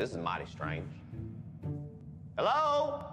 This is mighty strange. Hello?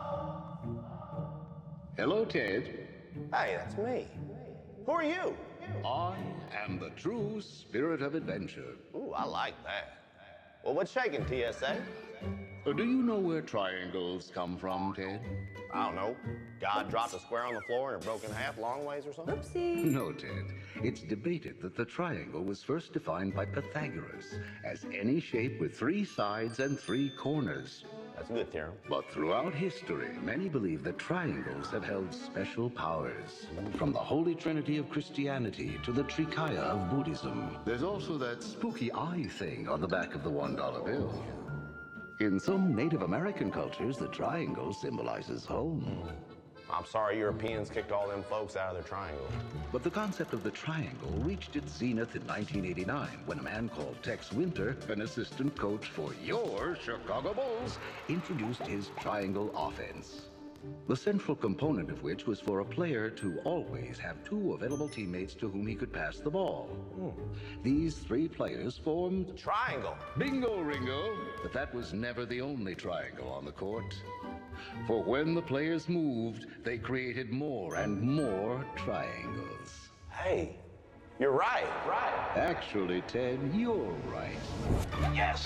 Hello, Ted. Hey, that's me. Who are you? I am the true spirit of adventure. Ooh, I like that. Well, what's shaking, TSA? Do you know where triangles come from, Ted? I don't know. God dropped a square on the floor and it broke in half long ways or something? Oopsie. No, Ted. It's debated that the triangle was first defined by Pythagoras as any shape with 3 sides and 3 corners. That's a good theorem. But throughout history, many believe that triangles have held special powers. From the Holy Trinity of Christianity to the Trikaya of Buddhism. There's also that spooky eye thing on the back of the $1 bill. In some Native American cultures, the triangle symbolizes home. I'm sorry Europeans kicked all them folks out of their triangle. But the concept of the triangle reached its zenith in 1989 when a man called Tex Winter, an assistant coach for your Chicago Bulls, introduced his triangle offense. The central component of which was for a player to always have 2 available teammates to whom he could pass the ball. These 3 players formed Triangle. Bingo Ringo, but that was never the only triangle on the court. For when the players moved, they created more and more triangles. Hey, you're right. Actually, Ted, you're right. Yes.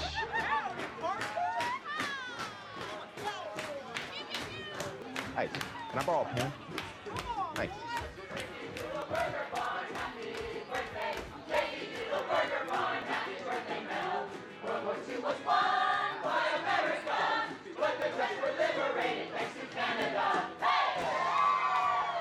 Hey, can I borrow a pen? Thanks.